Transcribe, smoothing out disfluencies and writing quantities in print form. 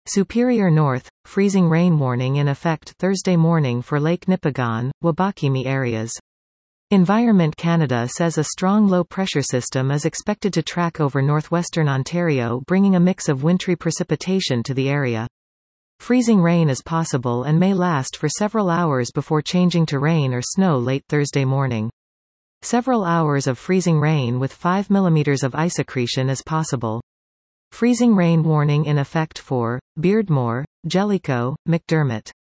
Superior North, freezing rain warning in effect Thursday morning for Lake Nipigon, Wabakimi areas. Environment Canada says a strong low-pressure system is expected to track over northwestern Ontario, bringing a mix of wintry precipitation to the area. Freezing rain is possible and may last for several hours before changing to rain or snow late Thursday morning. Several hours of freezing rain with 5 mm of ice accretion is possible. Freezing rain warning in effect for Beardmore, Jellicoe, McDermott.